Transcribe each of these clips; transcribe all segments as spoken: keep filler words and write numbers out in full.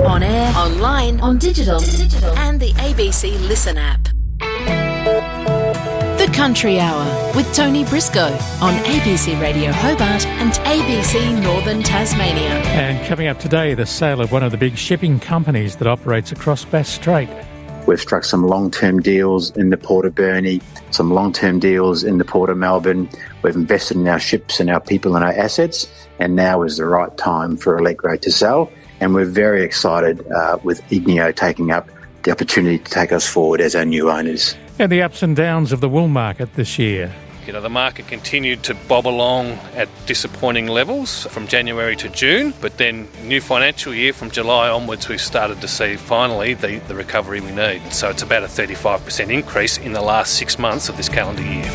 On air, online, on digital, digital, and the A B C Listen app. The Country Hour with Tony Briscoe on A B C Radio Hobart and A B C Northern Tasmania. And coming up today, the sale of one of the big shipping companies that operates across Bass Strait. We've struck some long-term deals in the Port of Burnie, some long-term deals in the Port of Melbourne. We've invested in our ships and our people and our assets, and now is the right time for Allegro to sell. And we're very excited uh, with Igneo taking up the opportunity to take us forward as our new owners. And the ups and downs of the wool market this year. You know, the market continued to bob along at disappointing levels from January to June, but then new financial year from July onwards we've started to see finally the, the recovery we need. So it's about a thirty-five percent increase in the last six months of this calendar year.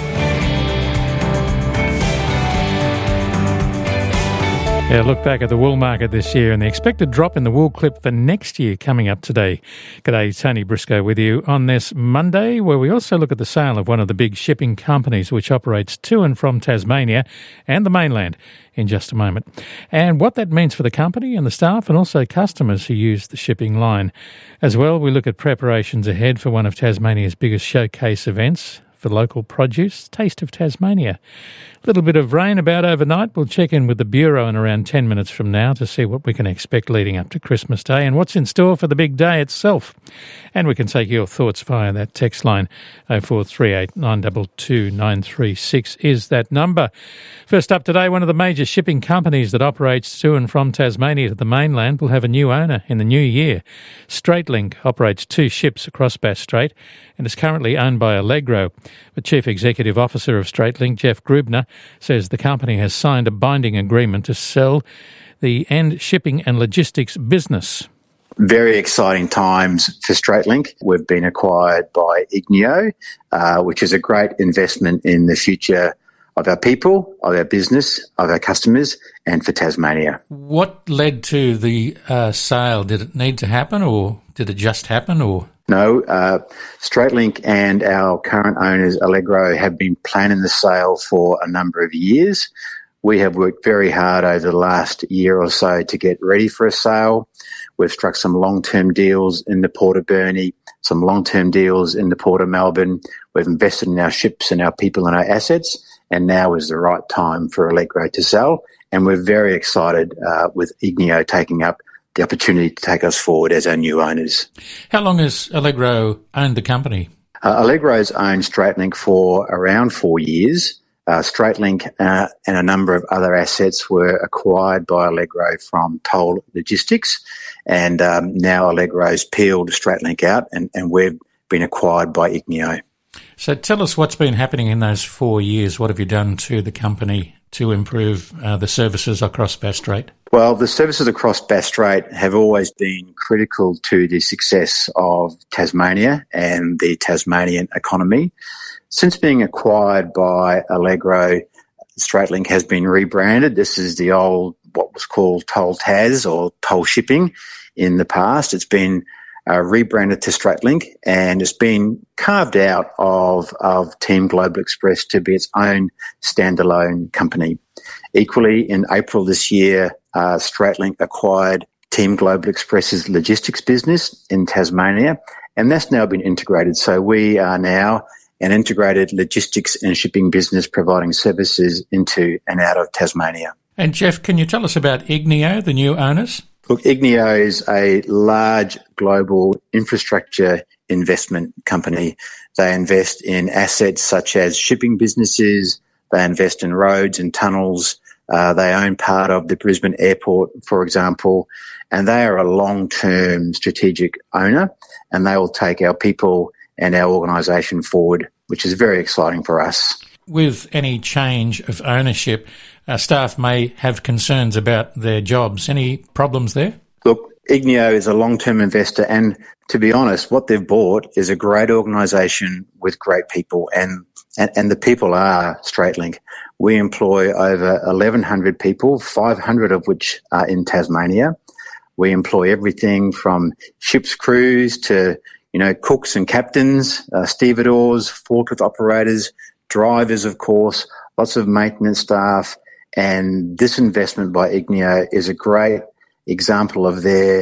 Yeah, look back at the wool market this year and the expected drop in the wool clip for next year coming up today. G'day, Tony Briscoe with you on this Monday, where we also look at the sale of one of the big shipping companies which operates to and from Tasmania and the mainland in just a moment. And what that means for the company and the staff and also customers who use the shipping line. As well, we look at preparations ahead for one of Tasmania's biggest showcase events for local produce, Taste of Tasmania. A little bit of rain about overnight. We'll check in with the Bureau in around ten minutes from now to see what we can expect leading up to Christmas Day and what's in store for the big day itself. And we can take your thoughts via that text line. oh four three eight, nine two two, nine three six is that number. First up today, one of the major shipping companies that operates to and from Tasmania to the mainland will have a new owner in the new year. StraightLink operates two ships across Bass Strait and is currently owned by Allegro. The Chief Executive Officer of StraightLink, Jeff Grubner, says the company has signed a binding agreement to sell the end shipping and logistics business. Very exciting times for StraightLink. We've been acquired by Igneo, uh, which is a great investment in the future of our people, of our business, of our customers, and for Tasmania. What led to the uh, sale? Did it need to happen, or did it just happen, or...? No, uh, StraightLink and our current owners, Allegro, have been planning the sale for a number of years. We have worked very hard over the last year or so to get ready for a sale. We've struck some long-term deals in the Port of Burnie, some long-term deals in the Port of Melbourne. We've invested in our ships and our people and our assets, and now is the right time for Allegro to sell. And we're very excited uh, with Igneo taking up the opportunity to take us forward as our new owners. How long has Allegro owned the company? Uh, Allegro's owned StraightLink for around four years. Uh, StraightLink uh, and a number of other assets were acquired by Allegro from Toll Logistics, and um, now Allegro's peeled StraightLink out, and, and we've been acquired by Igneo. So tell us what's been happening in those four years. What have you done to the company to improve uh, the services across Bass Strait? Well, the services across Bass Strait have always been critical to the success of Tasmania and the Tasmanian economy. Since being acquired by Allegro, StraightLink has been rebranded. This is the old, what was called Toll Tas or Toll Shipping in the past. It's been uh, rebranded to StraightLink, and it's been carved out of, of Team Global Express to be its own standalone company. Equally, in April this year, uh, StraightLink acquired Team Global Express's logistics business in Tasmania, and that's now been integrated. So we are now an integrated logistics and shipping business providing services into and out of Tasmania. And Jeff, can you tell us about Igneo, the new owners? Look, Igneo is a large global infrastructure investment company. They invest in assets such as shipping businesses, they invest in roads and tunnels, uh, they own part of the Brisbane Airport, for example, and they are a long-term strategic owner, and they will take our people and our organisation forward, which is very exciting for us. With any change of ownership, uh, staff may have concerns about their jobs. Any problems there? Look, Igneo is a long-term investor, and to be honest, what they've bought is a great organisation with great people, and, and, and the people are StraightLink. We employ over eleven hundred people, five hundred of which are in Tasmania. We employ everything from ship's crews to, you know, cooks and captains, uh, stevedores, forklift operators, drivers, of course, lots of maintenance staff. And this investment by Igneo is a great example of their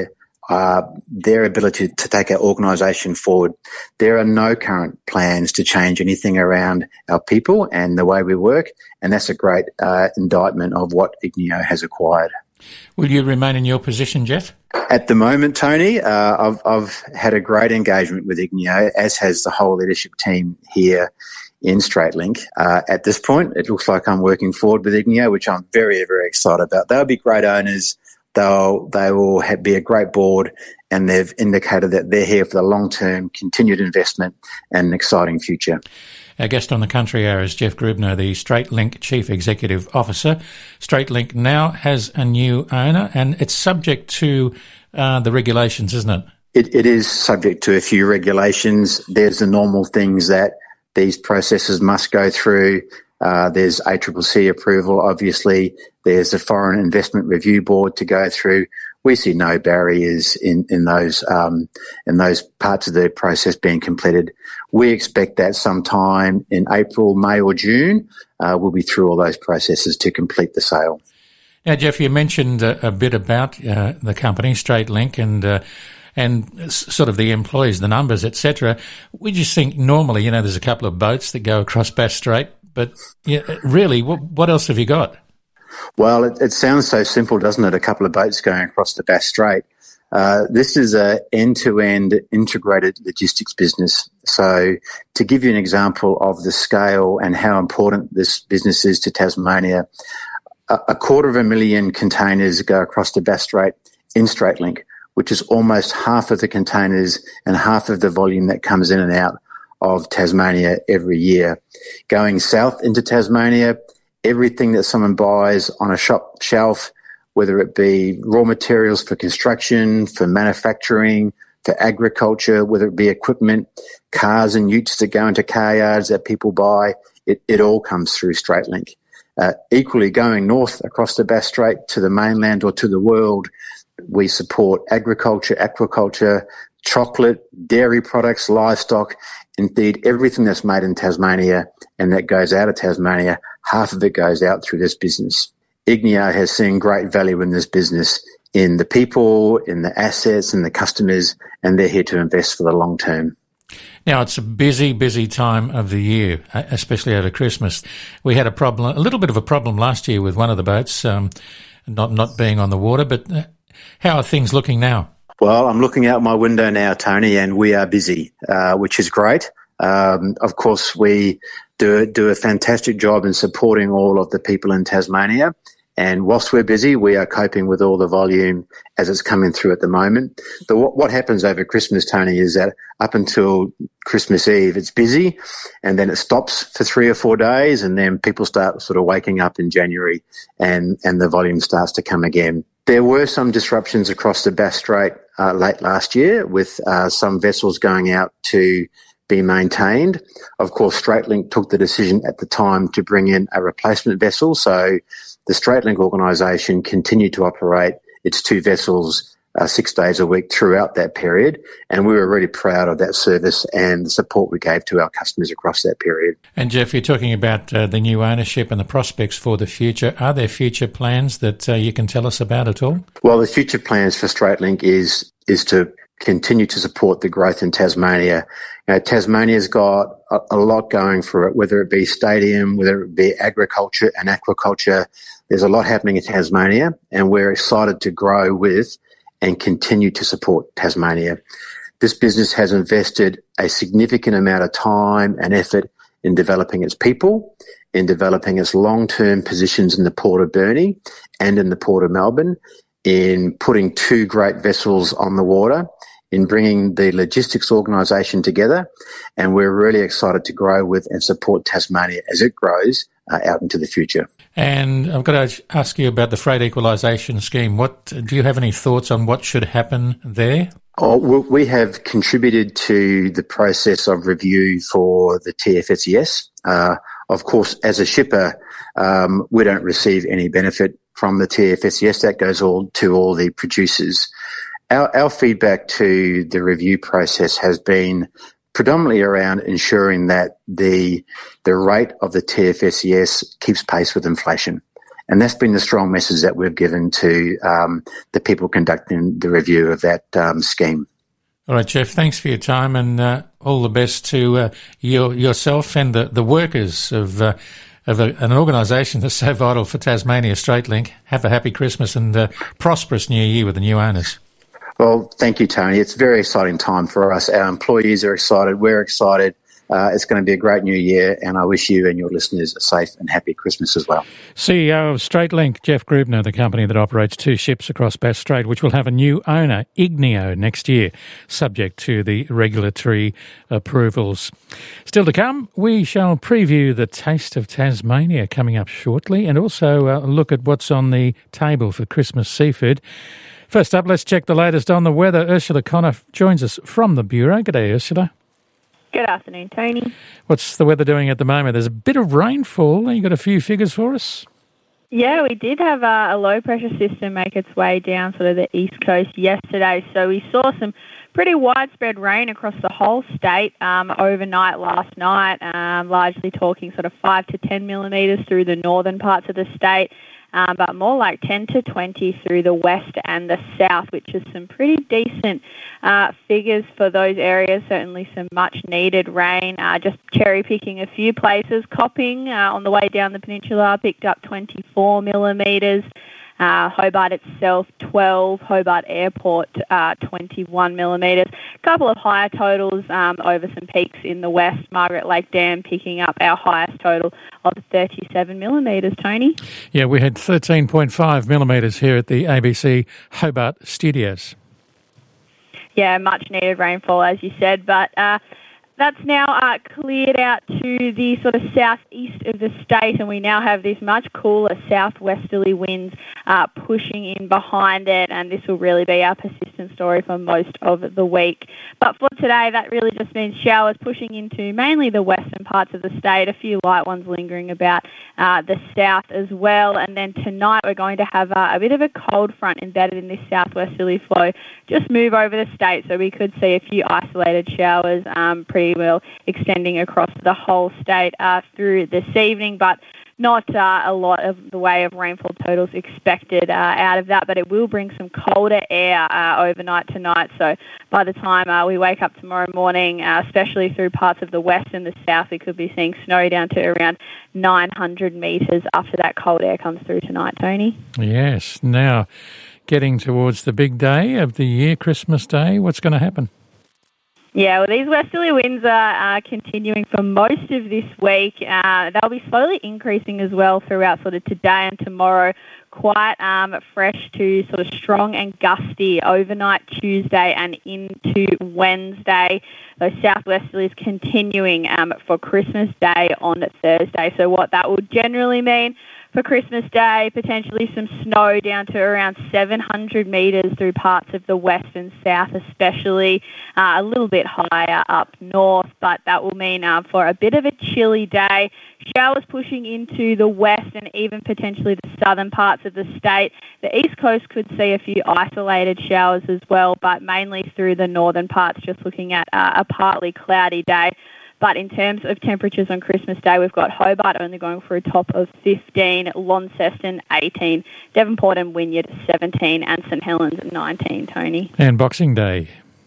uh, their ability to take our organisation forward. There are no current plans to change anything around our people and the way we work, and that's a great uh, indictment of what Igneo has acquired. Will you remain in your position, Jeff? At the moment, Tony, uh, I've, I've had a great engagement with Igneo, as has the whole leadership team here in StraightLink. Uh, at this point, it looks like I'm working forward with Igneo, which I'm very, very excited about. They'll be great owners. They'll, they will have, be a great board, and they've indicated that they're here for the long-term continued investment and an exciting future. Our guest on the Country Hour is Jeff Grubner, the StraightLink Chief Executive Officer. StraightLink now has a new owner, and it's subject to uh, the regulations, isn't it? it? It is subject to a few regulations. There's the normal things that these processes must go through. Uh, there's A C C C approval, obviously. There's a Foreign Investment Review Board to go through. We see no barriers in, in those um, in those parts of the process being completed. We expect that sometime in April, May or June, uh, we'll be through all those processes to complete the sale. Now, Jeff, you mentioned a, a bit about uh, the company, StraightLink, and uh, and sort of the employees, the numbers, et cetera. We just think normally, you know, there's a couple of boats that go across Bass Strait, but yeah, really, what, what else have you got? Well, it, it sounds so simple, doesn't it? A couple of boats going across the Bass Strait. Uh, this is a end-to-end integrated logistics business. So to give you an example of the scale and how important this business is to Tasmania, a, a quarter of a million containers go across the Bass Strait in StraightLink, which is almost half of the containers and half of the volume that comes in and out of Tasmania every year. Going south into Tasmania, everything that someone buys on a shop shelf, whether it be raw materials for construction, for manufacturing, for agriculture, whether it be equipment, cars and utes that go into car yards that people buy, it, it all comes through StraightLink. Uh, equally, going north across the Bass Strait to the mainland or to the world, we support agriculture, aquaculture, chocolate, dairy products, livestock, indeed everything that's made in Tasmania and that goes out of Tasmania, half of it goes out through this business. Igneo has seen great value in this business, in the people, in the assets, and the customers, and they're here to invest for the long term. Now, it's a busy, busy time of the year, especially over Christmas. We had a problem, a little bit of a problem last year with one of the boats um, not, not being on the water, but how are things looking now? Well, I'm looking out my window now, Tony, and we are busy, uh, which is great. Um, of course, we do, do a fantastic job in supporting all of the people in Tasmania. And whilst we're busy, we are coping with all the volume as it's coming through at the moment. But what, what happens over Christmas, Tony, is that up until Christmas Eve, it's busy, and then it stops for three or four days, and then people start sort of waking up in January, and, and the volume starts to come again. There were some disruptions across the Bass Strait uh, late last year with uh, some vessels going out to be maintained. Of course, StraightLink took the decision at the time to bring in a replacement vessel, so the StraightLink organisation continued to operate its two vessels uh, six days a week throughout that period, and we were really proud of that service and the support we gave to our customers across that period. And Jeff, you're talking about uh, the new ownership and the prospects for the future. Are there future plans that uh, you can tell us about at all? Well, the future plans for StraightLink is is to continue to support the growth in Tasmania. You know, Tasmania's got a, a lot going for it, whether it be stadium, whether it be agriculture and aquaculture. There's a lot happening in Tasmania, and we're excited to grow with and continue to support Tasmania. This business has invested a significant amount of time and effort in developing its people, in developing its long-term positions in the Port of Burnie and in the Port of Melbourne, in putting two great vessels on the water, in bringing the logistics organisation together, and we're really excited to grow with and support Tasmania as it grows uh, out into the future. And I've got to ask you about the freight equalisation scheme. What do you have any thoughts on what should happen there? Oh, we have contributed to the process of review for the T F S E S. Uh, of course, as a shipper, um, we don't receive any benefit from the T F S E S. That goes all to all the producers. Our, our feedback to the review process has been predominantly around ensuring that the the rate of the T F S E S keeps pace with inflation. And that's been the strong message that we've given to um, the people conducting the review of that um, scheme. All right, Jeff, thanks for your time, and uh, all the best to uh, your, yourself and the, the workers of uh, of a, an organisation that's so vital for Tasmania, StraightLink. Have a happy Christmas and uh, prosperous New Year with the new owners. Well, thank you, Tony. It's a very exciting time for us. Our employees are excited. We're excited. Uh, it's going to be a great new year, and I wish you and your listeners a safe and happy Christmas as well. C E O of StraightLink, Jeff Grubner, the company that operates two ships across Bass Strait, which will have a new owner, Igneo, next year, subject to the regulatory approvals. Still to come, we shall preview the Taste of Tasmania coming up shortly, and also uh, look at what's on the table for Christmas seafood. First up, let's check the latest on the weather. Ursula Connor joins us from the Bureau. G'day, Ursula. Good afternoon, Tony. What's the weather doing at the moment? There's a bit of rainfall. You got a few figures for us? Yeah, we did have a, a low-pressure system make its way down sort of the east coast yesterday, so we saw some pretty widespread rain across the whole state um, overnight last night, um, largely talking sort of five to ten millimetres through the northern parts of the state. Um, but more like ten to twenty through the west and the south, which is some pretty decent uh, figures for those areas. Certainly some much-needed rain. Uh, just cherry-picking a few places. Copping uh, on the way down the peninsula picked up twenty-four millimetres. Uh, Hobart itself, twelve. Hobart Airport, uh, twenty-one millimetres. A couple of higher totals um, over some peaks in the west. Margaret Lake Dam picking up our highest total of thirty-seven millimetres, Tony. Yeah, we had thirteen point five millimetres here at the A B C Hobart studios. Yeah, much needed rainfall, as you said, but uh, that's now uh, cleared out to the sort of southeast of the state, and we now have this much cooler southwesterly winds uh, pushing in behind it, and this will really be our persistent story for most of the week. But for today, that really just means showers pushing into mainly the western parts of the state, a few light ones lingering about uh, the south as well. And then tonight we're going to have uh, a bit of a cold front embedded in this southwesterly flow just move over the state, so we could see a few isolated showers um, pretty well extending across the whole state uh, through this evening, but not uh, a lot of the way of rainfall totals expected uh, out of that, but it will bring some colder air uh, overnight tonight. So by the time uh, we wake up tomorrow morning, uh, especially through parts of the west and the south, we could be seeing snow down to around nine hundred metres after that cold air comes through tonight, Tony. Yes. Now, getting towards the big day of the year, Christmas Day, what's going to happen? Yeah, well, these westerly winds are uh, continuing for most of this week. Uh, they'll be slowly increasing as well throughout sort of today and tomorrow. Quite um, fresh to sort of strong and gusty overnight Tuesday and into Wednesday. Those southwesterlies continuing um, for Christmas Day on Thursday. So what that will generally mean for Christmas Day, potentially some snow down to around seven hundred metres through parts of the west and south especially, uh, a little bit higher up north, but that will mean uh, for a bit of a chilly day. Showers pushing into the west and even potentially the southern parts of the state. The east coast could see a few isolated showers as well, but mainly through the northern parts, just looking at uh, a partly cloudy day. But in terms of temperatures on Christmas Day, we've got Hobart only going for a top of fifteen, Launceston eighteen, Devonport and Wynyard seventeen, and St Helens nineteen, Tony. And Boxing Day.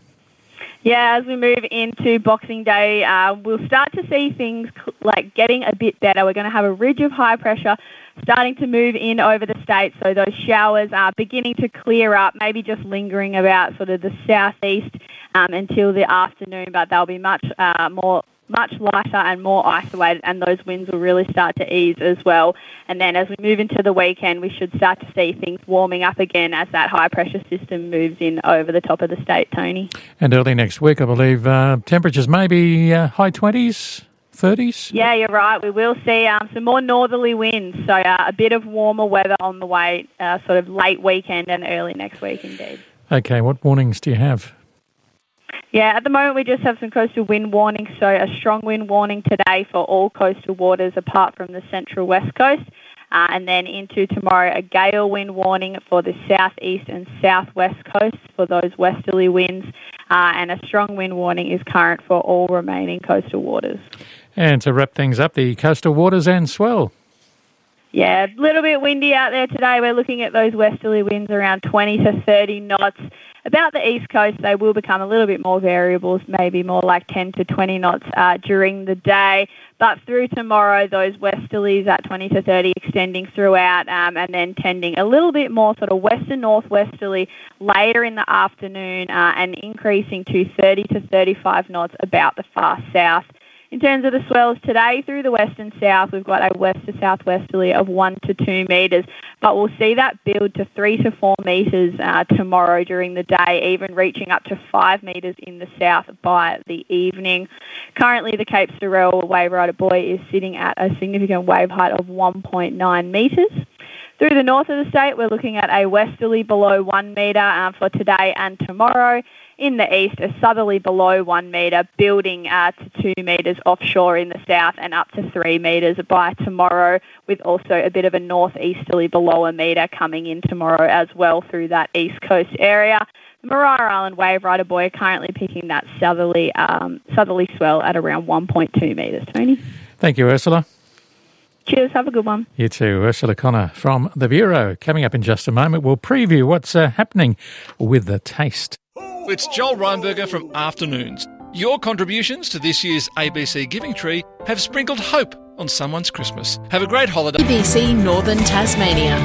Yeah, as we move into Boxing Day, uh, we'll start to see things like getting a bit better. We're going to have a ridge of high pressure starting to move in over the state, so those showers are beginning to clear up, maybe just lingering about sort of the southeast um, until the afternoon, but they'll be much uh, more much lighter and more isolated, and those winds will really start to ease as well. And then as we move into the weekend, we should start to see things warming up again as that high-pressure system moves in over the top of the state, Tony. And early next week, I believe, uh, temperatures maybe uh, high twenties, thirties? Yeah, you're right. We will see um, some more northerly winds, so uh, a bit of warmer weather on the way, uh, sort of late weekend and early next week indeed. Okay, what warnings do you have? Yeah, at the moment we just have some coastal wind warnings, so a strong wind warning today for all coastal waters apart from the central west coast. Uh, and then into tomorrow, a gale wind warning for the southeast and southwest coasts for those westerly winds. Uh, and a strong wind warning is current for all remaining coastal waters. And to wrap things up, the coastal waters and swell. Yeah, a little bit windy out there today. We're looking at those westerly winds around twenty to thirty knots. About the east coast, they will become a little bit more variables, maybe more like ten to twenty knots uh, during the day. But through tomorrow, those westerlies at twenty to thirty extending throughout um, and then tending a little bit more sort of western northwesterly later in the afternoon uh, and increasing to thirty to thirty-five knots about the far south. In terms of the swells today, through the west and south, we've got a west to southwesterly of one to two metres, but we'll see that build to three to four metres uh, tomorrow during the day, even reaching up to five metres in the south by the evening. Currently, the Cape Sorel Wave Rider buoy is sitting at a significant wave height of one point nine metres. Through the north of the state, we're looking at a westerly below one metre uh, for today and tomorrow. In the east, a southerly below one metre, building uh, to two metres offshore in the south and up to three metres by tomorrow, with also a bit of a northeasterly below a metre coming in tomorrow as well through that east coast area. The Maria Island Wave Rider buoy currently picking that southerly um, southerly swell at around one point two metres. Tony? Thank you, Ursula. Cheers, have a good one. You too. Ursula Connor from the Bureau. Coming up in just a moment, we'll preview what's uh, happening with the taste. It's Joel Reinberger from Afternoons. Your contributions to this year's A B C Giving Tree have sprinkled hope on someone's Christmas. Have a great holiday. A B C Northern Tasmania.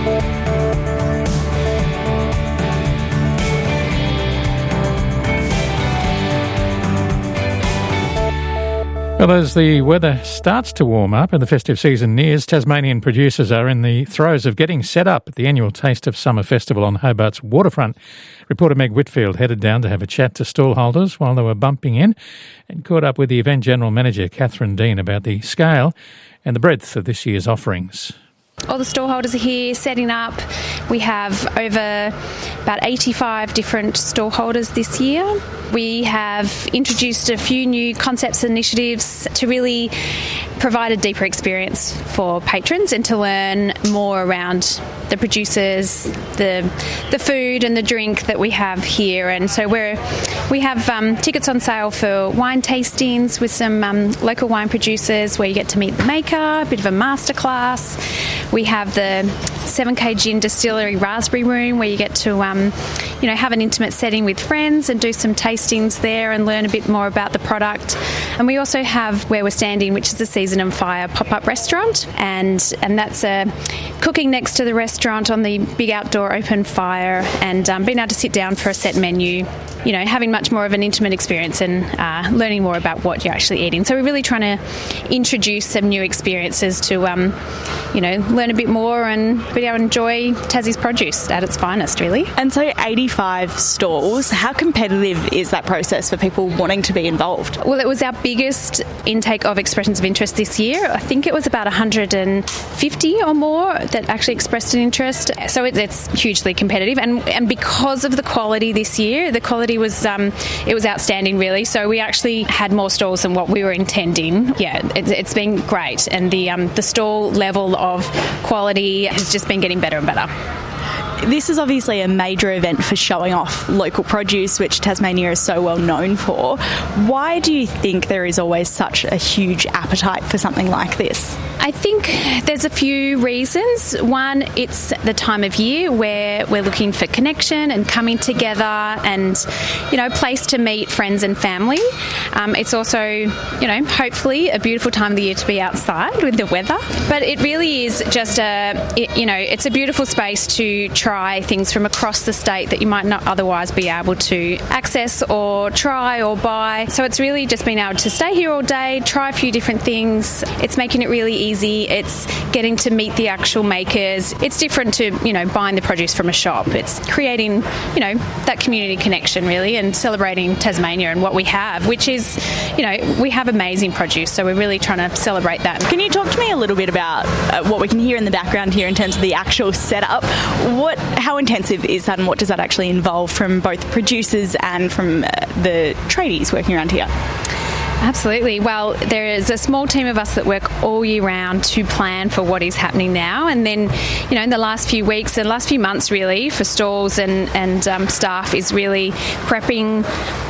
Well, as the weather starts to warm up and the festive season nears, Tasmanian producers are in the throes of getting set up at the annual Taste of Summer Festival on Hobart's waterfront. Reporter Meg Whitfield headed down to have a chat to stallholders while they were bumping in and caught up with the event general manager, Catherine Dean, about the scale and the breadth of this year's offerings. All the stallholders are here setting up. We have over about eighty-five different stallholders this year. We have introduced a few new concepts and initiatives to really provide a deeper experience for patrons and to learn more around the producers, the the food and the drink that we have here. And so we're we have um, tickets on sale for wine tastings with some um, local wine producers where you get to meet the maker, a bit of a masterclass. We have the seven K Gin Distillery Raspberry Room where you get to um, you know, have an intimate setting with friends and do some tastings there and learn a bit more about the product. And we also have Where We're Standing, which is the Season and Fire pop-up restaurant, and and that's uh, cooking next to the restaurant on the big outdoor open fire and um, being able to sit down for a set menu, you know, having much more of an intimate experience and uh, learning more about what you're actually eating. So we're really trying to introduce some new experiences to, um, you know, learn a bit more and be able to enjoy Tassie's produce at its finest, really. And so eighty-five stalls, how competitive is that process for people wanting to be involved? Well, it was our biggest intake of expressions of interest this year. I think it was about one hundred fifty or more that actually expressed an interest. So it, it's hugely competitive. And, and because of the quality this year, the quality was um, it was outstanding, really. So we actually had more stalls than what we were intending. Yeah, it, it's been great. And the um, the stall level of quality has just been getting better and better. This is obviously a major event for showing off local produce, which Tasmania is so well known for. Why do you think there is always such a huge appetite for something like this? I think there's a few reasons. One, it's the time of year where we're looking for connection and coming together and, you know, a place to meet friends and family. Um, it's also, you know, hopefully a beautiful time of the year to be outside with the weather. But it really is just a, it, you know, it's a beautiful space to try things from across the state that you might not otherwise be able to access or try or buy. So it's really just being able to stay here all day, try a few different things. It's making it really easy. It's getting to meet the actual makers. It's different to, you know, buying the produce from a shop. It's creating, you know, that community connection, really, and celebrating Tasmania and what we have, which is, you know, we have amazing produce, so we're really trying to celebrate that. Can you talk to me a little bit about uh, what we can hear in the background here in terms of the actual setup? What, how intensive is that, and what does that actually involve from both producers and from uh, the tradies working around here? Absolutely. Well, there is a small team of us that work all year round to plan for what is happening now. And then, you know, in the last few weeks, the last few months really, for stalls and, and um, staff is really prepping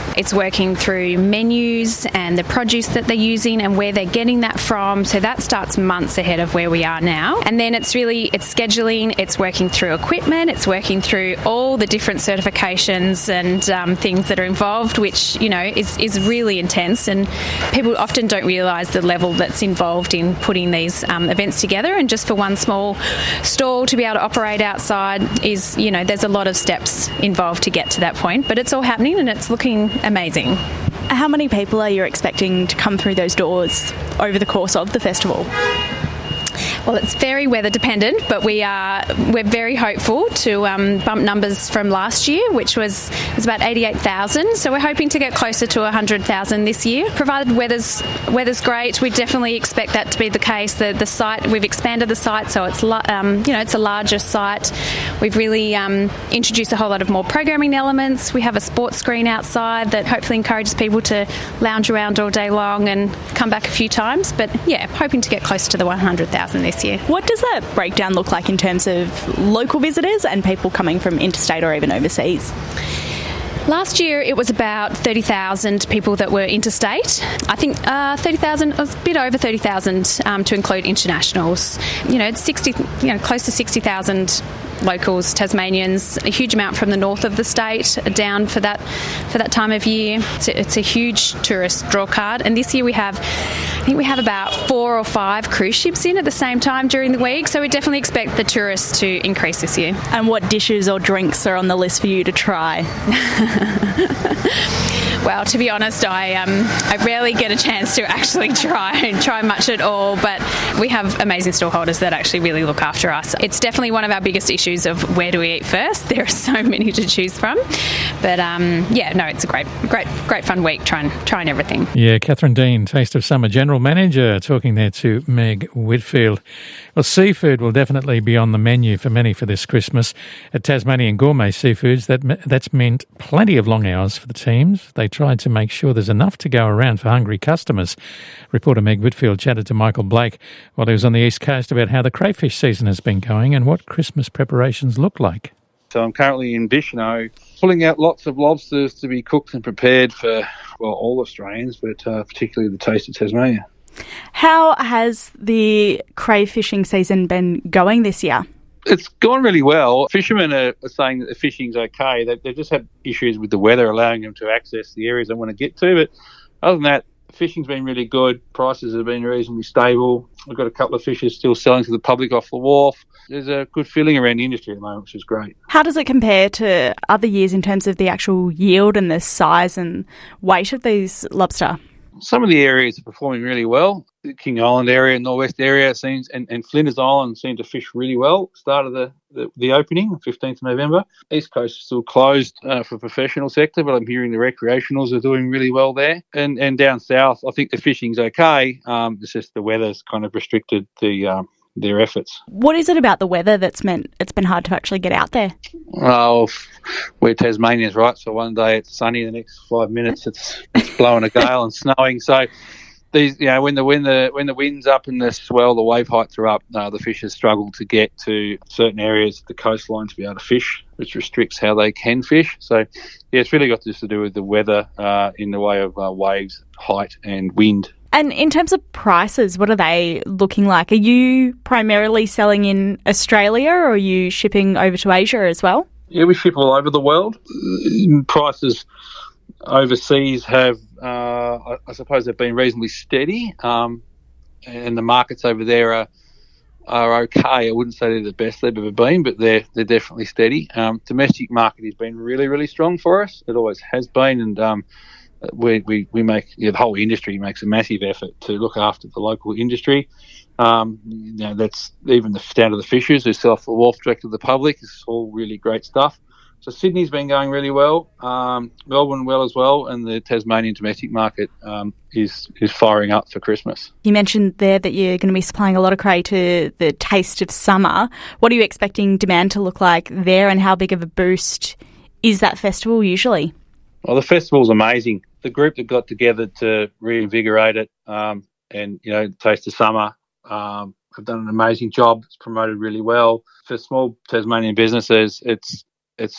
It's working through menus and the produce that they're using and where they're getting that from. So that starts months ahead of where we are now. And then it's really, it's scheduling, it's working through equipment, it's working through all the different certifications and um, things that are involved, which, you know, is, is really intense. And people often don't realise the level that's involved in putting these um, events together. And just for one small stall to be able to operate outside is, you know, there's a lot of steps involved to get to that point. But it's all happening and it's looking amazing. How many people are you expecting to come through those doors over the course of the festival? Well, it's very weather dependent, but we are we're very hopeful to um, bump numbers from last year, which was, was about eighty-eight thousand. So we're hoping to get closer to one hundred thousand this year, provided weather's weather's great. We definitely expect that to be the case. The the site, we've expanded the site, so it's um, you know it's a larger site. We've really um, introduced a whole lot of more programming elements. We have a sports screen outside that hopefully encourages people to lounge around all day long and come back a few times. But yeah, hoping to get closer to the one hundred thousand this year. What does that breakdown look like in terms of local visitors and people coming from interstate or even overseas? Last year it was about thirty thousand people that were interstate. I think uh, thirty thousand, a bit over thirty thousand um, to include internationals. You know, it's sixty, you know, close to sixty thousand locals, Tasmanians, a huge amount from the north of the state down for that for that time of year. It's a, it's a huge tourist draw card, and this year we have, I think we have about four or five cruise ships in at the same time during the week, so we definitely expect the tourists to increase this year. And what dishes or drinks are on the list for you to try? Well, to be honest, I um, I rarely get a chance to actually try try much at all, but we have amazing stallholders that actually really look after us. It's definitely one of our biggest issues of where do we eat first. There are so many to choose from, but um, yeah, no, it's a great, great, great fun week trying trying everything. Yeah, Catherine Dean, Taste of Summer General Manager, talking there to Meg Whitfield. Well, seafood will definitely be on the menu for many for this Christmas. At Tasmanian Gourmet Seafoods, that that's meant plenty of long hours for the teams. They tried to make sure there's enough to go around for hungry customers. Reporter Meg Whitfield chatted to Michael Blake while he was on the East Coast about how the crayfish season has been going and what Christmas preparations look like. So I'm currently in Bicheno, pulling out lots of lobsters to be cooked and prepared for, well, all Australians, but uh, particularly the Taste of Tasmania. How has the crayfishing season been going this year? It's gone really well. Fishermen are, are saying that the fishing's okay. They, they've just had issues with the weather allowing them to access the areas they want to get to. But other than that, fishing's been really good. Prices have been reasonably stable. We've got a couple of fishers still selling to the public off the wharf. There's a good feeling around the industry at the moment, which is great. How does it compare to other years in terms of the actual yield and the size and weight of these lobster? Some of the areas are performing really well. The King Island area, Northwest area seems, and, and Flinders Island seem to fish really well. Start of the, the, the opening, fifteenth of November. East Coast is still closed uh, for the professional sector, but I'm hearing the recreationals are doing really well there. And and down south, I think the fishing's okay. Um, it's just the weather's kind of restricted the um, their efforts. What is it about the weather that's meant it's been hard to actually get out there? Oh, we're Tasmanians, right? So one day it's sunny, the next five minutes it's, it's blowing a gale and snowing. So these, you know, when the when the when the wind's up and the swell, the wave heights are up, uh, the fishers struggle to get to certain areas of the coastline to be able to fish, which restricts how they can fish. So yeah, it's really got just to do with the weather uh, in the way of uh, waves, height, and wind. And in terms of prices, what are they looking like? Are you primarily selling in Australia or are you shipping over to Asia as well? Yeah, we ship all over the world. Prices overseas have, uh, I, I suppose, have been reasonably steady, um, and the markets over there are are okay. I wouldn't say they're the best they've ever been, but they're they're definitely steady. Um, domestic market has been really, really strong for us. It always has been, and um, we we we make you know, the whole industry makes a massive effort to look after the local industry. Um, you know, that's even the down to the fishers who sell off the wharf direct to the public. It's all really great stuff. So Sydney's been going really well, um, Melbourne well as well, and the Tasmanian domestic market um, is is firing up for Christmas. You mentioned there that you're going to be supplying a lot of cray to the Taste of Summer. What are you expecting demand to look like there, and how big of a boost is that festival usually? Well, the festival's amazing. The group that got together to reinvigorate it um, and, you know, Taste of Summer um, have done an amazing job. It's promoted really well. For small Tasmanian businesses, it's it's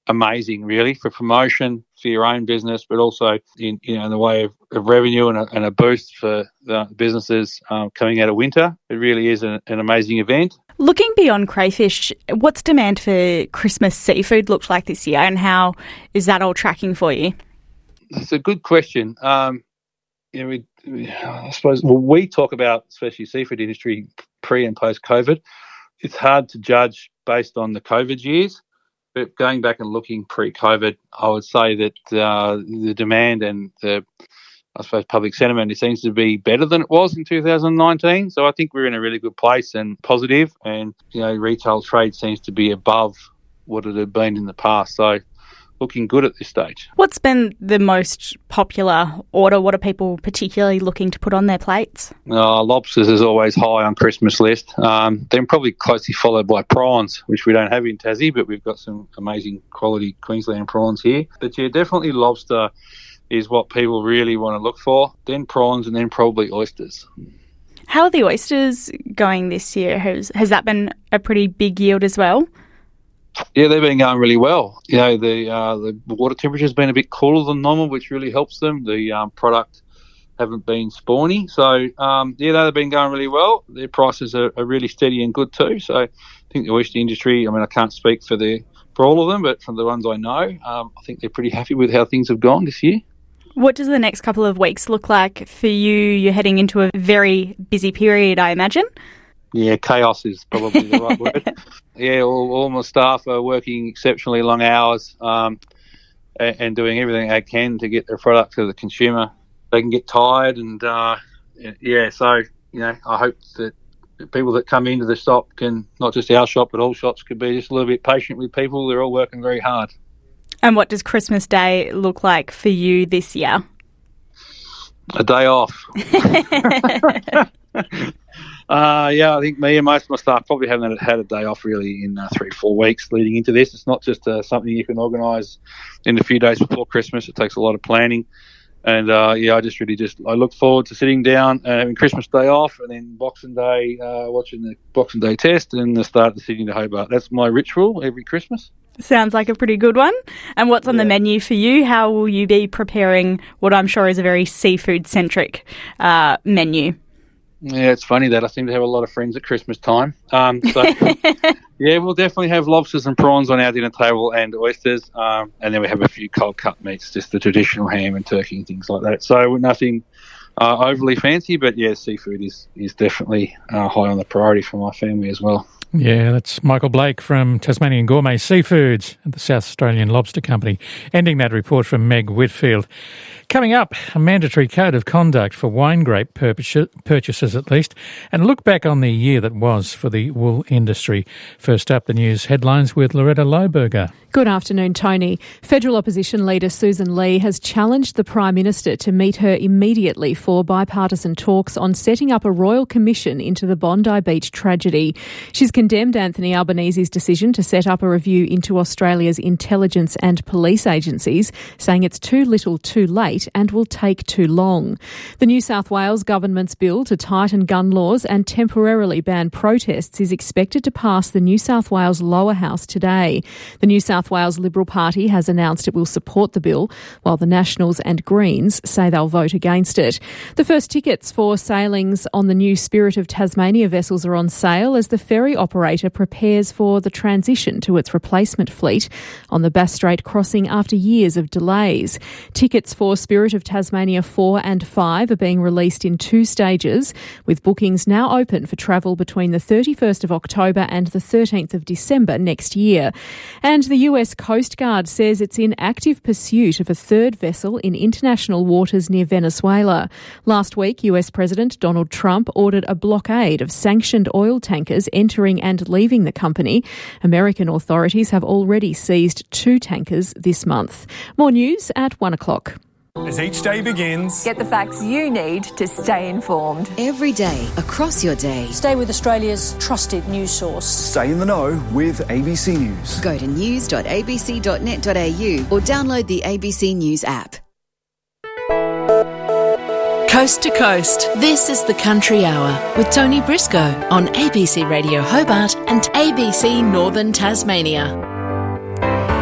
amazing, really, for promotion, for your own business, but also in you know in the way of, of revenue and a, and a boost for the businesses um, coming out of winter. It really is an, an amazing event. Looking beyond crayfish, what's demand for Christmas seafood looked like this year, and how is that all tracking for you? It's a good question. Um, you know, we, we, I suppose well, we talk about, especially seafood industry, pre and post COVID. It's hard to judge based on the COVID years. But going back and looking pre-COVID, I would say that uh, the demand and the, I suppose, public sentiment, it seems to be better than it was in two thousand nineteen. So I think we're in a really good place and positive, and you know, retail trade seems to be above what it had been in the past. So looking good at this stage. What's been the most popular order? What are people particularly looking to put on their plates? Uh, lobsters is always high on Christmas list. Um, then probably closely followed by prawns, which we don't have in Tassie, but we've got some amazing quality Queensland prawns here. But yeah, definitely lobster is what people really want to look for. Then prawns, and then probably oysters. How are the oysters going this year? Has has that been a pretty big yield as well? Yeah, they've been going really well. You know, the uh, the water temperature's been a bit cooler than normal, which really helps them. The um, product haven't been spawny. So, um, yeah, they've been going really well. Their prices are, are really steady and good too. So I think the oyster industry, I mean, I can't speak for the for all of them, but from the ones I know, um, I think they're pretty happy with how things have gone this year. What does the next couple of weeks look like for you? You're heading into a very busy period, I imagine. Yeah, chaos is probably the right word. Yeah, all, all my staff are working exceptionally long hours um, and, and doing everything they can to get their product to the consumer. They can get tired, and uh, yeah, so you know, I hope that the people that come into the shop can, not just our shop, but all shops, could be just a little bit patient with people. They're all working very hard. And what does Christmas Day look like for you this year? A day off. Uh, yeah, I think me and most of my staff probably haven't had a day off really in uh, three, four weeks leading into this. It's not just uh, something you can organise in a few days before Christmas. It takes a lot of planning. And, uh, yeah, I just really just, I look forward to sitting down and having Christmas Day off, and then Boxing Day, uh, watching the Boxing Day test, and the start of the Sydney to Hobart. That's my ritual every Christmas. Sounds like a pretty good one. And what's on yeah. the menu for you? How will you be preparing what I'm sure is a very seafood-centric uh, menu? Yeah, it's funny that I seem to have a lot of friends at Christmas time. Um, so, yeah, we'll definitely have lobsters and prawns on our dinner table, and oysters, um, and then we have a few cold cut meats, just the traditional ham and turkey and things like that. So nothing uh, overly fancy, but yeah, seafood is, is definitely uh, high on the priority for my family as well. Yeah, that's Michael Blake from Tasmanian Gourmet Seafoods at the South Australian Lobster Company, ending that report from Meg Whitfield. Coming up, a mandatory code of conduct for wine grape purchases at least, and a look back on the year that was for the wool industry. First up, the news headlines with Loretta Lohberger. Good afternoon, Tony. Federal opposition leader Susan Lee has challenged the Prime Minister to meet her immediately for bipartisan talks on setting up a royal commission into the Bondi Beach tragedy. She's condemned Anthony Albanese's decision to set up a review into Australia's intelligence and police agencies, saying it's too little too late and will take too long. The New South Wales government's bill to tighten gun laws and temporarily ban protests is expected to pass the New South Wales lower house today. The New South Wales Liberal Party has announced it will support the bill, while the Nationals and Greens say they'll vote against it. The first tickets for sailings on the new Spirit of Tasmania vessels are on sale as the ferry operator prepares for the transition to its replacement fleet on the Bass Strait crossing after years of delays. Tickets for Spirit of Tasmania four and five are being released in two stages, with bookings now open for travel between the thirty-first of October and the thirteenth of December next year. And the U S Coast Guard says it's in active pursuit of a third vessel in international waters near Venezuela. Last week, U S President Donald Trump ordered a blockade of sanctioned oil tankers entering and leaving the company. American authorities have already seized two tankers this month. More news at one o'clock. As each day begins, get the facts you need to stay informed. Every day, across your day. Stay with Australia's trusted news source. Stay in the know with A B C News. Go to news dot a b c dot net dot a u or download the A B C News app. Coast to coast, this is the Country Hour with Tony Briscoe on A B C Radio Hobart and A B C Northern Tasmania.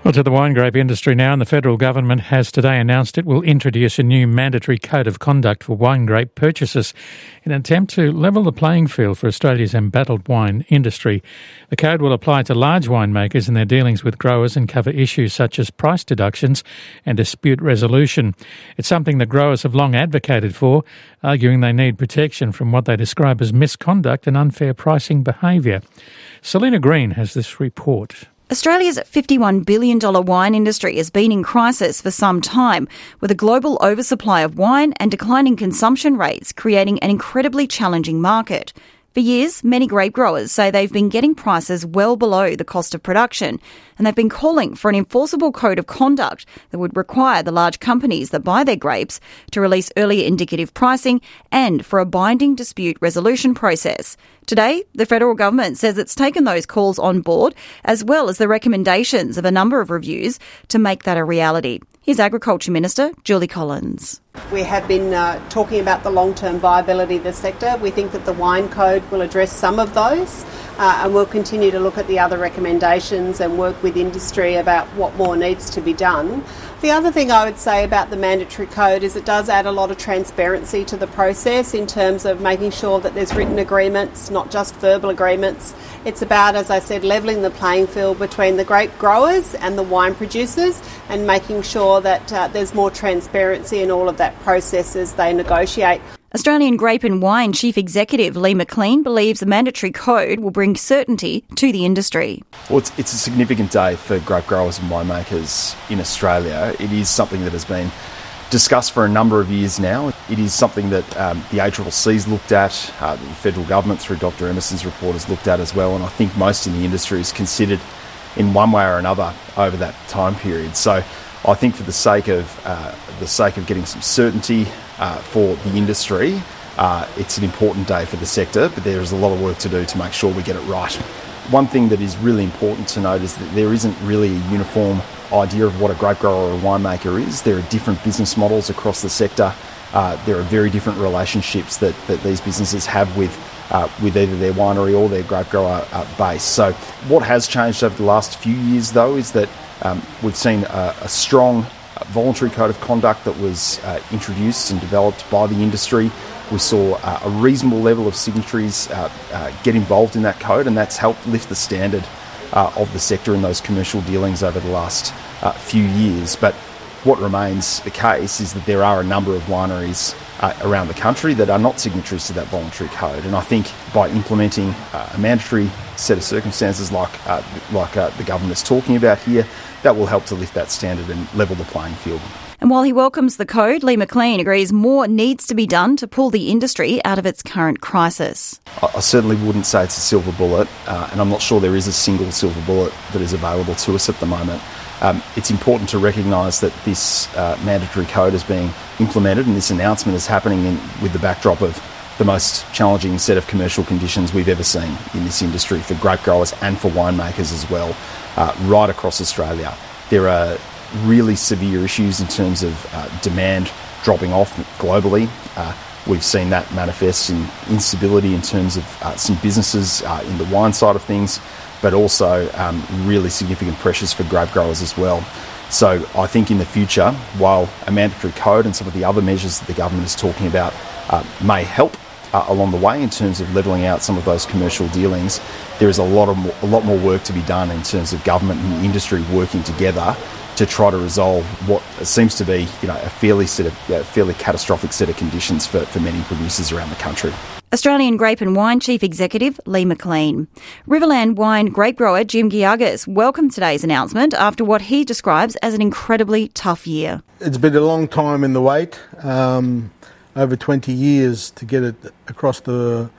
Well, to the wine grape industry now, and the federal government has today announced it will introduce a new mandatory code of conduct for wine grape purchasers in an attempt to level the playing field for Australia's embattled wine industry. The code will apply to large winemakers in their dealings with growers and cover issues such as price deductions and dispute resolution. It's something that growers have long advocated for, arguing they need protection from what they describe as misconduct and unfair pricing behaviour. Selena Green has this report. Australia's fifty-one billion dollars wine industry has been in crisis for some time, with a global oversupply of wine and declining consumption rates creating an incredibly challenging market. For years, many grape growers say they've been getting prices well below the cost of production, and they've been calling for an enforceable code of conduct that would require the large companies that buy their grapes to release early indicative pricing and for a binding dispute resolution process. Today, the federal government says it's taken those calls on board, as well as the recommendations of a number of reviews, to make that a reality. Here's Agriculture Minister Julie Collins. We have been uh, talking about the long-term viability of the sector. We think that the wine code will address some of those, uh, and we'll continue to look at the other recommendations and work with industry about what more needs to be done. The other thing I would say about the mandatory code is it does add a lot of transparency to the process in terms of making sure that there's written agreements, not just verbal agreements. It's about, as I said, levelling the playing field between the grape growers and the wine producers and making sure that uh, there's more transparency in all of that process as they negotiate. Australian Grape and Wine Chief Executive Lee McLean believes the mandatory code will bring certainty to the industry. Well, it's, it's a significant day for grape growers and winemakers in Australia. It is something that has been discussed for a number of years now. It is something that um, the A C C C's looked at, uh, the federal government through Doctor Emerson's report has looked at as well, and I think most in the industry has considered in one way or another over that time period. So I think for the sake of uh, the sake of getting some certainty uh, for the industry, uh, it's an important day for the sector, but there is a lot of work to do to make sure we get it right. One thing that is really important to note is that there isn't really a uniform idea of what a grape grower or a winemaker is. There are different business models across the sector. Uh, there are very different relationships that, that these businesses have with uh, with either their winery or their grape grower uh, base. So what has changed over the last few years, though, is that um, we've seen a, a strong voluntary code of conduct that was uh, introduced and developed by the industry. We saw uh, a reasonable level of signatories uh, uh, get involved in that code, and that's helped lift the standard uh, of the sector in those commercial dealings over the last uh, few years. But what remains the case is that there are a number of wineries uh, around the country that are not signatories to that voluntary code, and I think by implementing uh, a mandatory set of circumstances like uh, like uh, the government is talking about here, that will help to lift that standard and level the playing field. And while he welcomes the code, Lee McLean agrees more needs to be done to pull the industry out of its current crisis. I, I certainly wouldn't say it's a silver bullet, uh, and I'm not sure there is a single silver bullet that is available to us at the moment. Um, it's important to recognise that this uh, mandatory code is being implemented, and this announcement is happening in, with the backdrop of the most challenging set of commercial conditions we've ever seen in this industry for grape growers and for winemakers as well, uh, right across Australia. There are really severe issues in terms of uh, demand dropping off globally. Uh, we've seen that manifest in instability in terms of uh, some businesses uh, in the wine side of things, but also um, really significant pressures for grape growers as well. So I think in the future, while a mandatory code and some of the other measures that the government is talking about uh, may help uh, along the way in terms of levelling out some of those commercial dealings, there is a lot of more, a lot more work to be done in terms of government and industry working together to try to resolve what seems to be, you know, a fairly set of uh, fairly catastrophic set of conditions for, for many producers around the country. Australian Grape and Wine Chief Executive Lee McLean. Riverland wine grape grower Jim Giagas welcomed today's announcement after what he describes as an incredibly tough year. It's been a long time in the wait, um, over twenty years to get it across the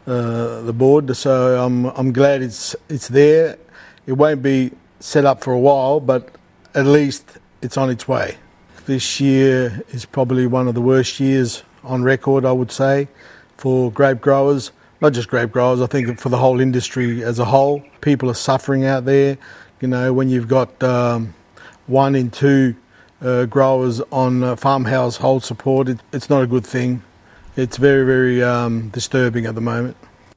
uh, the board. So I'm I'm glad it's it's there. It won't be set up for a while, but at least it's on its way. This year is probably one of the worst years on record, I would say, for grape growers. Not just grape growers, I think for the whole industry as a whole. People are suffering out there. You know, when you've got um, one in two uh, growers on uh, farm household support, it, it's not a good thing. It's very, very um, disturbing at the moment.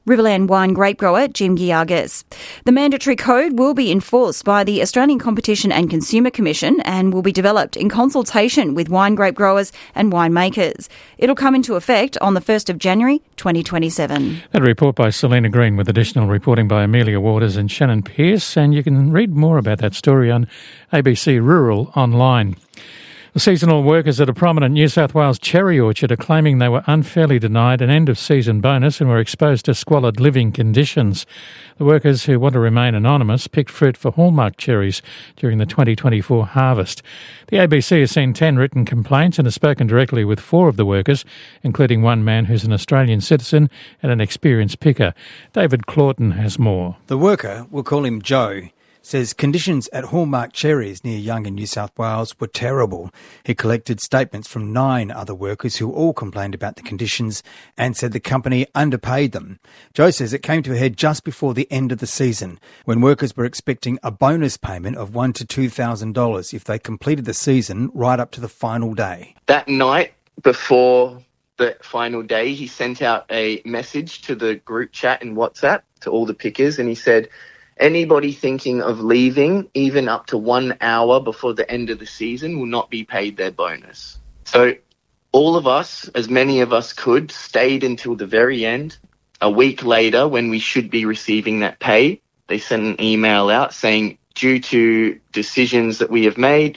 Riverland wine grape grower Jim Giargis. The mandatory code will be enforced by the Australian Competition and Consumer Commission and will be developed in consultation with wine grape growers and winemakers. It'll come into effect on the first of January twenty twenty-seven. A report by Selena Green with additional reporting by Amelia Waters and Shannon Pearce, and you can read more about that story on A B C Rural online. The seasonal workers at a prominent New South Wales cherry orchard are claiming they were unfairly denied an end-of-season bonus and were exposed to squalid living conditions. The workers, who want to remain anonymous, picked fruit for hallmark cherries during the twenty twenty-four harvest. The A B C has seen ten written complaints and has spoken directly with four of the workers, including one man who's an Australian citizen and an experienced picker. David Claughton has more. The worker, we'll call him Joe, says conditions at Hallmark Cherries near Young in New South Wales were terrible. He collected statements from nine other workers who all complained about the conditions and said the company underpaid them. Joe says it came to a head just before the end of the season, when workers were expecting a bonus payment of one thousand to two thousand dollars if they completed the season right up to the final day. That night before the final day, he sent out a message to the group chat in WhatsApp to all the pickers, and he said, anybody thinking of leaving, even up to one hour before the end of the season, will not be paid their bonus. So all of us, as many of us could, stayed until the very end. A week later, when we should be receiving that pay, they sent an email out saying, due to decisions that we have made,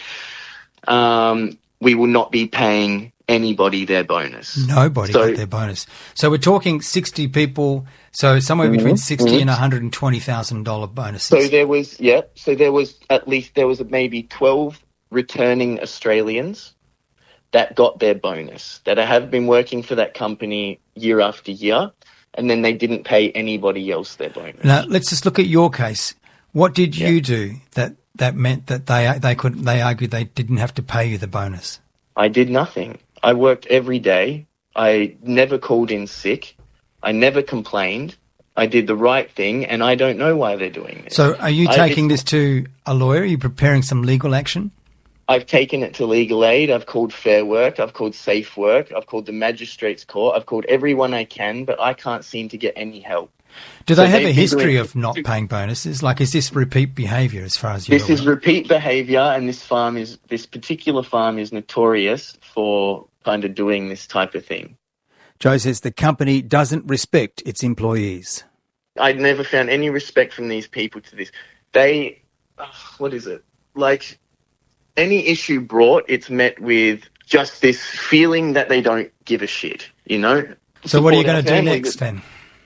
um, we will not be paying anybody their bonus. Nobody so, got their bonus. So we're talking sixty people, so somewhere between mm-hmm, sixty mm-hmm. and one hundred twenty thousand dollars bonuses. So there was, yeah, so there was at least, there was maybe twelve returning Australians that got their bonus, that have been working for that company year after year, and then they didn't pay anybody else their bonus. Now, let's just look at your case. What did yeah. you do that, that meant that they they could they argued they didn't have to pay you the bonus? I did nothing. I worked every day. I never called in sick. I never complained. I did the right thing, and I don't know why they're doing this. So are you taking this to a lawyer? Are you preparing some legal action? I've taken it to Legal Aid. I've called Fair Work. I've called Safe Work. I've called the Magistrates Court. I've called everyone I can, but I can't seem to get any help. Do they so have a history doing... of not paying bonuses? Like, is this repeat behaviour as far as you're This aware? is repeat behaviour, and this farm is, this particular farm is notorious for kind of doing this type of thing. Joe says the company doesn't respect its employees. I'd never found any respect from these people to this. They, oh, what is it? Like, any issue brought, it's met with just this feeling that they don't give a shit, you know? So what are you going to do next then?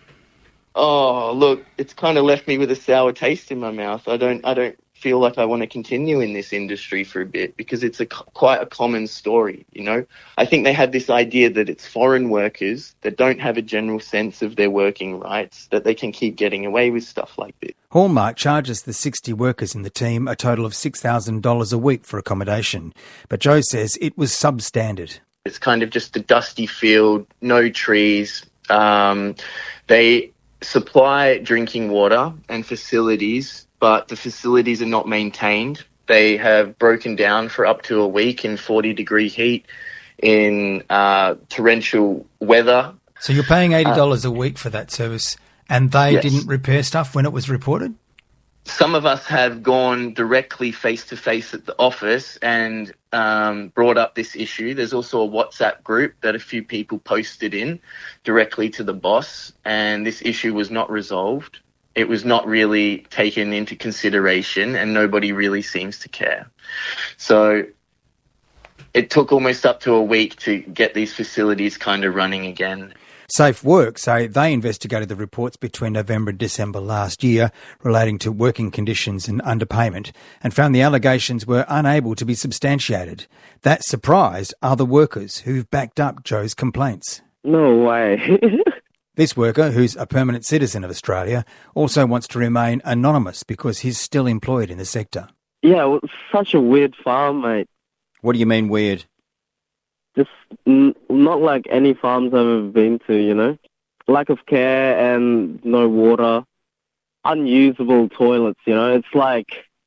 Oh, look, it's kind of left me with a sour taste in my mouth. I don't I don't feel like I want to continue in this industry for a bit because it's a quite a common story, you know? I think they have this idea that it's foreign workers that don't have a general sense of their working rights, that they can keep getting away with stuff like this. Hallmark charges the sixty workers in the team a total of six thousand dollars a week for accommodation, but Joe says it was substandard. It's kind of just a dusty field, no trees. Um, they supply drinking water and facilities, but the facilities are not maintained. They have broken down for up to a week in forty degree heat, in uh, torrential weather. So you're paying eighty dollars uh, a week for that service, and they yes. didn't repair stuff when it was reported? Some of us have gone directly face-to-face at the office and um, brought up this issue. There's also a WhatsApp group that a few people posted in directly to the boss, and this issue was not resolved. It was not really taken into consideration, and nobody really seems to care. So it took almost up to a week to get these facilities kind of running again. Safe Work say they investigated the reports between November and December last year relating to working conditions and underpayment and found the allegations were unable to be substantiated. That surprised other workers who've backed up Joe's complaints. No way. This worker, who's a permanent citizen of Australia, also wants to remain anonymous because he's still employed in the sector. Yeah, well, it's such a weird farm, mate. What do you mean weird? Just n- not like any farms I've ever been to, you know? Lack of care and no water. Unusable toilets, you know? It's like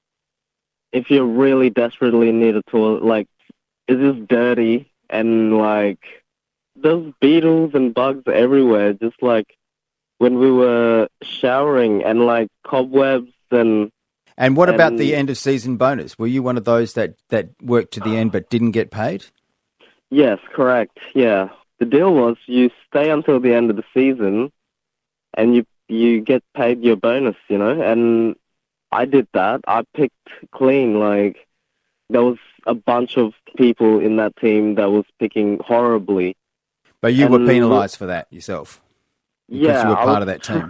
if you really desperately need a toilet, like, it's just dirty and, like, there's beetles and bugs everywhere, just, like, when we were showering and like cobwebs and... And what and, about the end of season bonus? Were you one of those that, that worked to the end but didn't get paid? Yes, correct. Yeah. The deal was you stay until the end of the season and you you get paid your bonus, you know, and I did that. I picked clean. Like, there was a bunch of people in that team that was picking horribly. But you and, were penalised for that yourself? Because yeah, you were part was, of that team?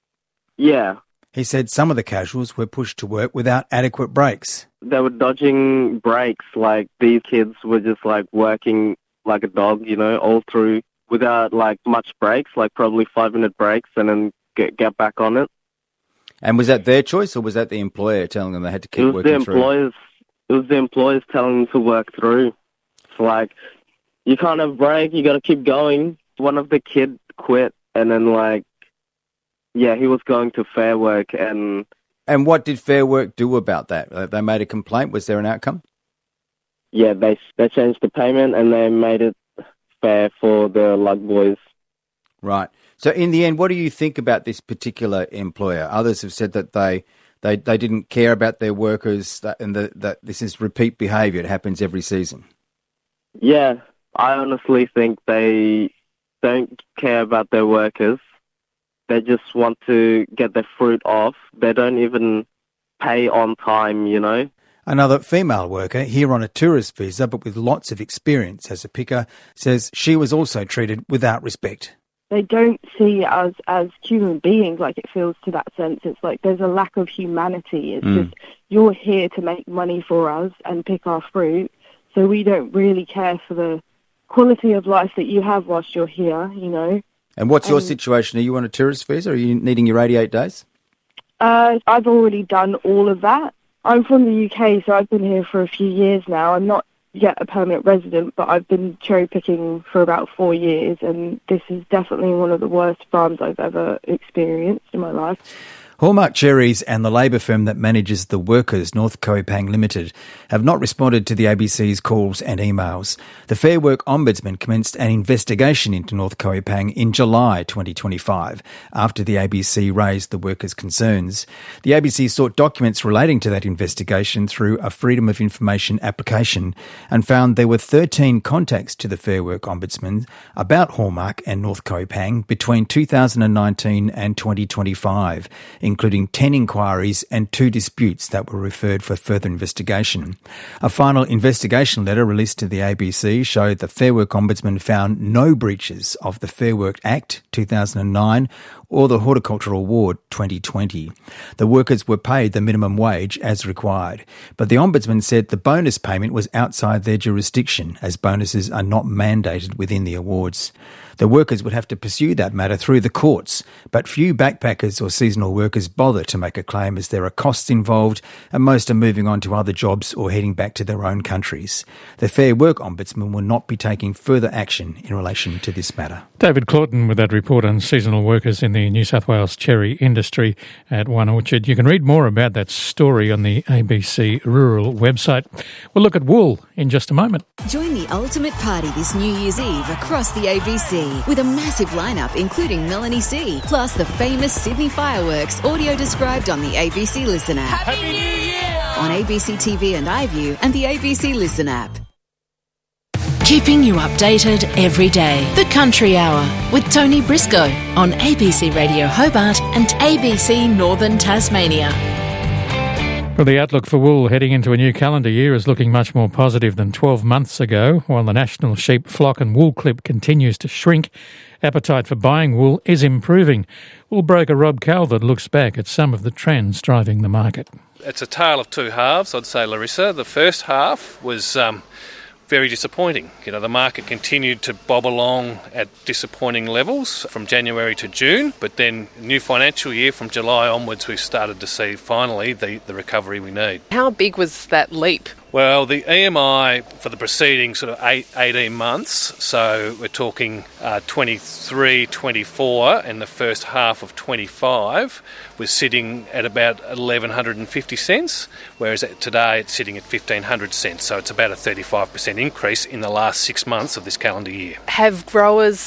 Yeah. He said some of the casuals were pushed to work without adequate breaks. They were dodging breaks. Like, these kids were just, like, working like a dog, you know, all through without, like, much breaks, like probably five-minute breaks, and then get, get back on it. And was that their choice, or was that the employer telling them they had to keep it was working the employers, through? It was the employers telling them to work through. It's like, you can't have a break, you got to keep going. One of the kids quit, and then, like, yeah, he was going to Fair Work, and... And what did Fair Work do about that? They made a complaint. Was there an outcome? Yeah, they they changed the payment, and they made it fair for the Lug boys. Right. So in the end, what do you think about this particular employer? Others have said that they they, they didn't care about their workers, that, and that, that this is repeat behaviour. It happens every season. Yeah, I honestly think they don't care about their workers. They just want to get their fruit off. They don't even pay on time, you know. Another female worker, here on a tourist visa but with lots of experience as a picker, says she was also treated without respect. They don't see us as human beings, like it feels to that sense. It's like there's a lack of humanity. It's Mm. just, you're here to make money for us and pick our fruit, so we don't really care for the quality of life that you have whilst you're here, you know. And what's your And- situation? Are you on a tourist visa? Are you needing your eighty-eight days? Uh, I've already done all of that. I'm from the U K, so I've been here for a few years now. I'm not yet a permanent resident, but I've been cherry picking for about four years, and this is definitely one of the worst farms I've ever experienced in my life. Hallmark Cherries and the labour firm that manages the workers, North Koepang Limited, have not responded to the A B C's calls and emails. The Fair Work Ombudsman commenced an investigation into North Koepang in July twenty twenty-five, after the A B C raised the workers' concerns. The A B C sought documents relating to that investigation through a Freedom of Information application and found there were thirteen contacts to the Fair Work Ombudsman about Hallmark and North Koepang between two thousand nineteen and twenty twenty-five, including ten inquiries and two disputes that were referred for further investigation. A final investigation letter released to the A B C showed the Fair Work Ombudsman found no breaches of the Fair Work Act two thousand nine or the Horticultural Award twenty twenty. The workers were paid the minimum wage as required, but the Ombudsman said the bonus payment was outside their jurisdiction, as bonuses are not mandated within the awards. The workers would have to pursue that matter through the courts, but few backpackers or seasonal workers bother to make a claim as there are costs involved, and most are moving on to other jobs or heading back to their own countries. The Fair Work Ombudsman will not be taking further action in relation to this matter. David Claughton with that report on seasonal workers in the New South Wales cherry industry at One Orchard. You can read more about that story on the A B C Rural website. We'll look at wool in just a moment. Join the ultimate party this New Year's Eve across the A B C with a massive lineup including Melanie C, plus the famous Sydney fireworks audio described on the A B C Listen app. Happy New Year! On A B C T V and iView and the A B C Listen app. Keeping you updated every day. The Country Hour with Tony Briscoe on A B C Radio Hobart and A B C Northern Tasmania. Well, the outlook for wool heading into a new calendar year is looking much more positive than twelve months ago. While the national sheep, flock and wool clip continues to shrink, appetite for buying wool is improving. Wool broker Rob Calvert looks back at some of the trends driving the market. It's a tale of two halves, I'd say, Larissa. The first half was um, very disappointing. You know, the market continued to bob along at disappointing levels from January to June, but then new financial year from July onwards we've started to see finally the, the recovery we need. How big was that leap? Well, the E M I for the preceding sort of eight, eighteen months, so we're talking uh, twenty-three, twenty-four and the first half of twenty-five was sitting at about eleven fifty cents, whereas today it's sitting at fifteen hundred cents, so it's about a thirty-five percent increase in the last six months of this calendar year. Have growers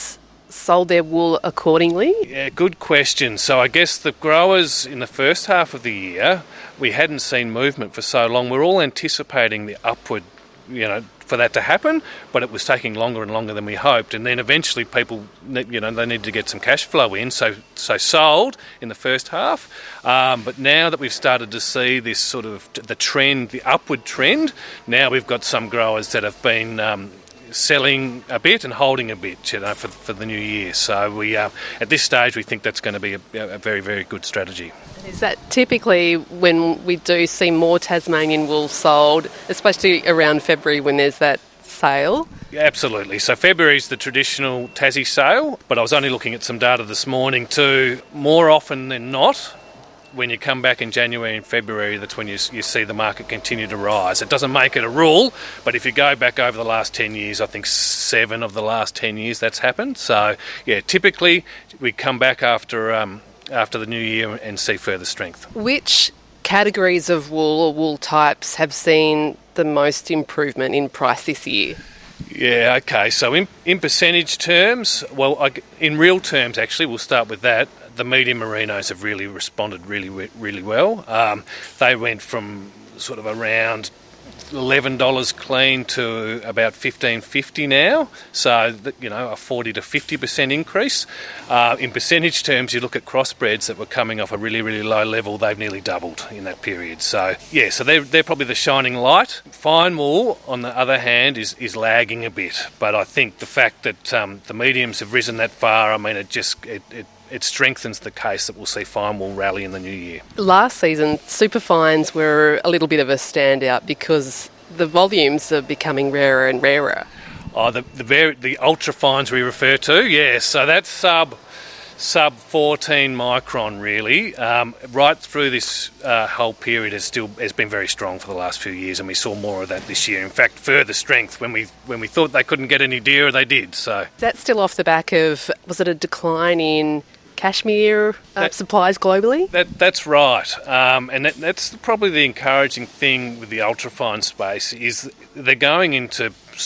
sold their wool accordingly? Yeah, good question. So I guess the growers in the first half of the year, we hadn't seen movement for so long. We're all anticipating the upward, you know, for that to happen, but it was taking longer and longer than we hoped. And then eventually people, you know, they needed to get some cash flow in, so so sold in the first half. Um, but now that we've started to see this sort of the trend, the upward trend, now we've got some growers that have been um, selling a bit and holding a bit, you know, for for the new year. So we, uh, at this stage, we think that's going to be a, a very, very good strategy. Is that typically when we do see more Tasmanian wool sold, especially around February when there's that sale? Yeah, absolutely. So February's the traditional Tassie sale, but I was only looking at some data this morning too. More often than not, when you come back in January and February, that's when you, you see the market continue to rise. It doesn't make it a rule, but if you go back over the last ten years, I think seven of the last ten years that's happened. So, yeah, typically we come back after um, after the new year and see further strength. Which categories of wool or wool types have seen the most improvement in price this year? Yeah, okay. So in, in percentage terms, well, I, in real terms, actually, we'll start with that. The medium merinos have really responded really, really well. Um, they went from sort of around eleven dollars clean to about fifteen fifty now. So, you know, a forty to fifty percent increase. Uh, in percentage terms, you look at crossbreds that were coming off a really, really low level, they've nearly doubled in that period. So, yeah, so they're, they're probably the shining light. Fine wool, on the other hand, is, is lagging a bit. But I think the fact that um, the mediums have risen that far, I mean, it just... It, it, It strengthens the case that we'll see fine wool rally in the new year. Last season, superfines were a little bit of a standout because the volumes are becoming rarer and rarer. Oh, the the, very, the ultra fines we refer to, yes. So that's sub sub fourteen micron really. Um, right through this uh, whole period has still has been very strong for the last few years, and we saw more of that this year. In fact, further strength when we when we thought they couldn't get any dearer, they did. So that's still off the back of, was it a decline in cashmere uh, that, supplies globally? That That's right. Um, and that, that's probably the encouraging thing with the ultrafine space is they're going into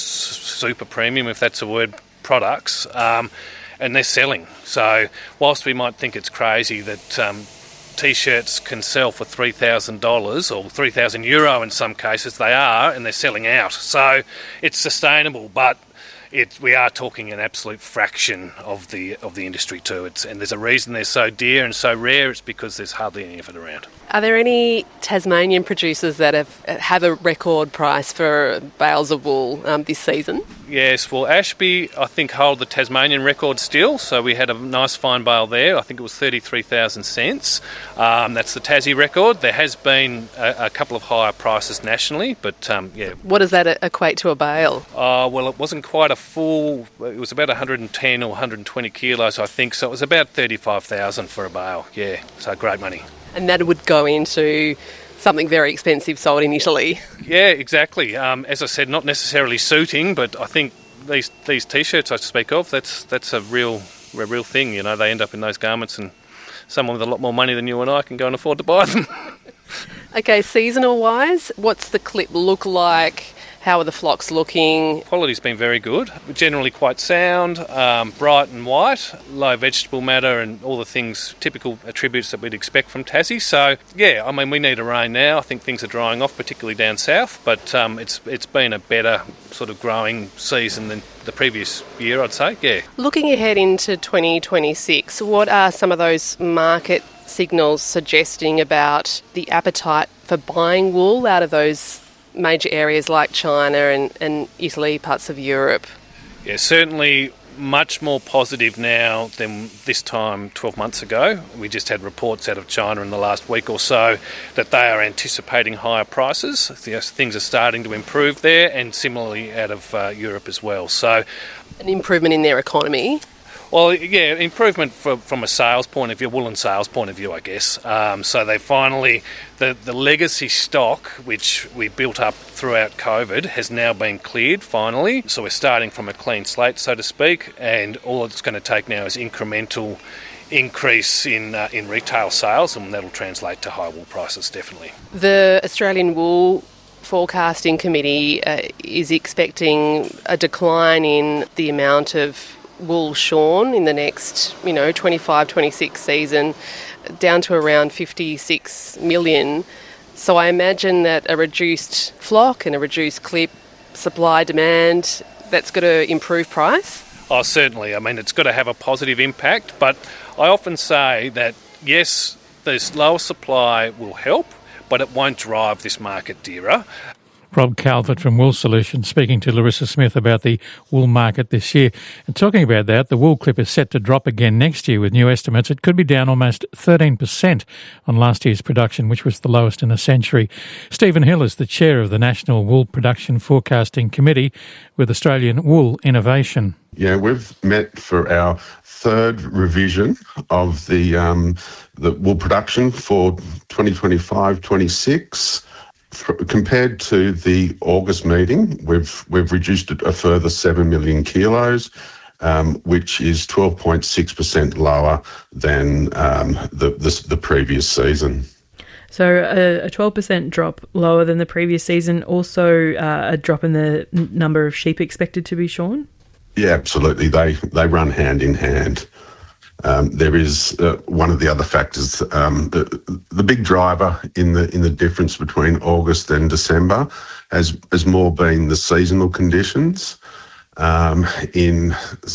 super premium, if that's a word, products, um, and they're selling. So whilst we might think it's crazy that um, T-shirts can sell for three thousand dollars or three thousand euro in some cases, they are, and they're selling out. So it's sustainable, but It, we are talking an absolute fraction of the of the industry too. It's, and there's a reason they're so dear and so rare. It's because there's hardly any of it around. Are there any Tasmanian producers that have have a record price for bales of wool um, this season? Yes, well, Ashby, I think, hold the Tasmanian record still. So we had a nice fine bale there. I think it was thirty-three thousand cents. Um, that's the Tassie record. There has been a, a couple of higher prices nationally, but um, yeah. What does that equate to a bale? Uh, well, it wasn't quite a full, it was about one hundred ten or one hundred twenty kilos, I think. So it was about thirty-five thousand for a bale. Yeah, so great money. And that would go into something very expensive sold in Italy. Yeah, exactly. Um, as I said, not necessarily suiting, but I think these these T-shirts I speak of, that's that's a real a real thing. You know, they end up in those garments, and someone with a lot more money than you and I can go and afford to buy them. Okay, seasonal-wise, what's the clip look like? How are the flocks looking? Quality's been very good. Generally quite sound, um, bright and white, low vegetable matter and all the things, typical attributes that we'd expect from Tassie. So, yeah, I mean, we need a rain now. I think things are drying off, particularly down south, but um, it's it's been a better sort of growing season than the previous year, I'd say, yeah. Looking ahead into twenty twenty-six, what are some of those market signals suggesting about the appetite for buying wool out of those major areas like China and, and Italy, parts of Europe? Yeah, certainly much more positive now than this time twelve months ago. We just had reports out of China in the last week or so that they are anticipating higher prices. Things are starting to improve there, and similarly out of uh, Europe as well. So, an improvement in their economy? Well, yeah, improvement for, from a sales point of view, woolen sales point of view, I guess. Um, so they finally, the, the legacy stock, which we built up throughout COVID, has now been cleared finally. So we're starting from a clean slate, so to speak, and all it's going to take now is incremental increase in uh, in retail sales, and that'll translate to high wool prices, definitely. The Australian Wool Forecasting Committee uh, is expecting a decline in the amount of wool shorn in the next, you know, twenty-five twenty-six season down to around fifty-six million. So I imagine that a reduced flock and a reduced clip, supply demand, that's got to improve price? Oh, certainly. I mean, it's got to have a positive impact, but I often say that, yes, this lower supply will help, but it won't drive this market dearer. Rob Calvert from Wool Solutions speaking to Larissa Smith about the wool market this year. And talking about that, the wool clip is set to drop again next year with new estimates. It could be down almost thirteen percent on last year's production, which was the lowest in a century. Stephen Hill is the chair of the National Wool Production Forecasting Committee with Australian Wool Innovation. Yeah, we've met for our third revision of the um, the wool production for twenty twenty-five twenty-six. Compared to the August meeting, we've we've reduced it a further seven million kilos, um, which is twelve point six percent lower than um, the, the the previous season. So a, a twelve percent drop lower than the previous season, also uh, a drop in the n- number of sheep expected to be shorn? Yeah, absolutely. They they run hand in hand. Um, there is uh, one of the other factors, um, the, the big driver in the in the difference between August and December has, has more been the seasonal conditions. Um, in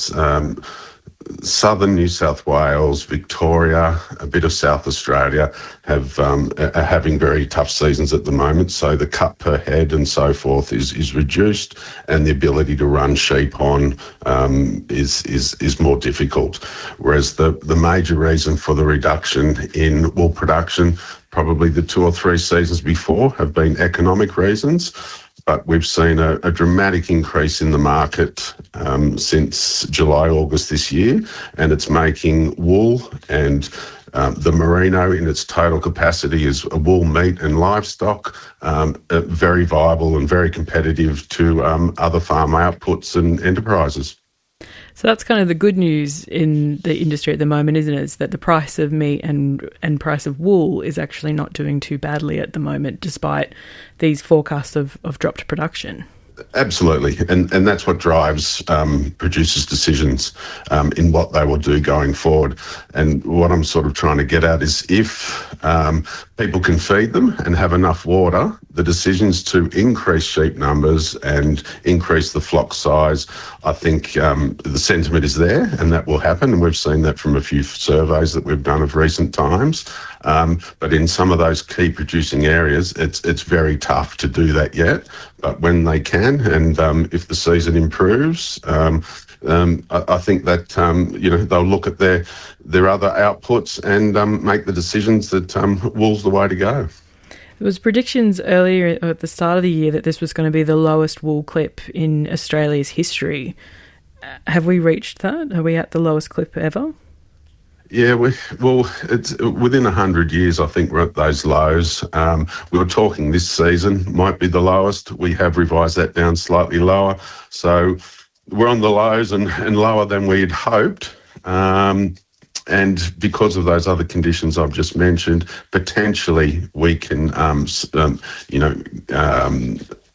um, southern New South Wales, Victoria, a bit of South Australia have um, are having very tough seasons at the moment. So the cut per head and so forth is is reduced, and the ability to run sheep on um, is is is more difficult. Whereas the the major reason for the reduction in wool production, probably the two or three seasons before, have been economic reasons. But we've seen a, a dramatic increase in the market um, since July, August this year, and it's making wool and um, the merino in its total capacity as a wool, meat and livestock um, uh, very viable and very competitive to um, other farm outputs and enterprises. So that's kind of the good news in the industry at the moment, isn't it? Is that the price of meat and, and price of wool is actually not doing too badly at the moment, despite these forecasts of, of dropped production. Absolutely, and and that's what drives um, producers' decisions um, in what they will do going forward. And what I'm sort of trying to get at is if um, people can feed them and have enough water, the decisions to increase sheep numbers and increase the flock size, I think um, the sentiment is there, and that will happen. And we've seen that from a few surveys that we've done of recent times. Um, but in some of those key producing areas, it's it's very tough to do that yet. But when they can, and um, if the season improves, um, um, I, I think that um, you know they'll look at their their other outputs and um, make the decisions that um, wool's the way to go. There was predictions earlier at the start of the year that this was going to be the lowest wool clip in Australia's history. Have we reached that? Are we at the lowest clip ever? Yeah, we, well, it's within a hundred years, I think we're at those lows. Um, we were talking this season might be the lowest. We have revised that down slightly lower. So we're on the lows and, and lower than we'd hoped. Um, and because of those other conditions I've just mentioned, potentially we can, um, um, you know, um,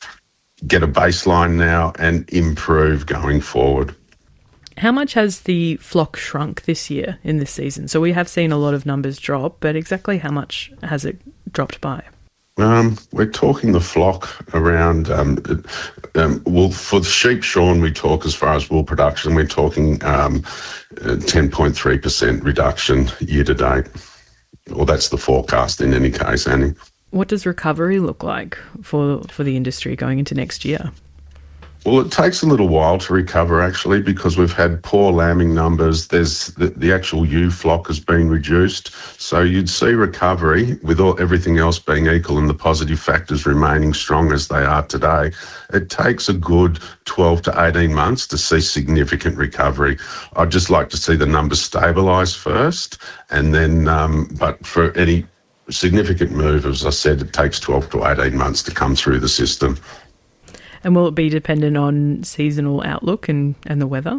get a baseline now and improve going forward. How much has the flock shrunk this year in this season? So we have seen a lot of numbers drop, but exactly how much has it dropped by? Um, we're talking the flock around, um, um, well, for the sheep shorn, we talk as far as wool production, we're talking um, ten point three percent reduction year to date. Well, that's the forecast in any case, Annie. What does recovery look like for for the industry going into next year? Well, it takes a little while to recover, actually, because we've had poor lambing numbers. There's the, the actual ewe flock has been reduced. So you'd see recovery with all, everything else being equal and the positive factors remaining strong as they are today. It takes a good twelve to eighteen months to see significant recovery. I'd just like to see the numbers stabilise first, and then, um, but for any significant move, as I said, it takes twelve to eighteen months to come through the system. And will it be dependent on seasonal outlook and, and the weather?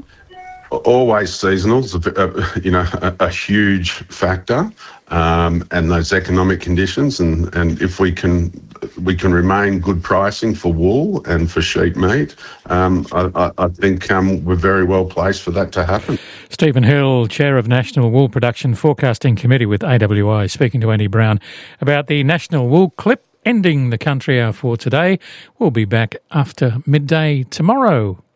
Always seasonal, uh, you know, a, a huge factor, um, and those economic conditions. And, and if we can we can remain good pricing for wool and for sheep meat, um, I, I, I think um, we're very well placed for that to happen. Stephen Hill, Chair of National Wool Production Forecasting Committee with A W I, speaking to Andy Brown about the National Wool Clip, ending the Country Hour for today. We'll be back after midday tomorrow.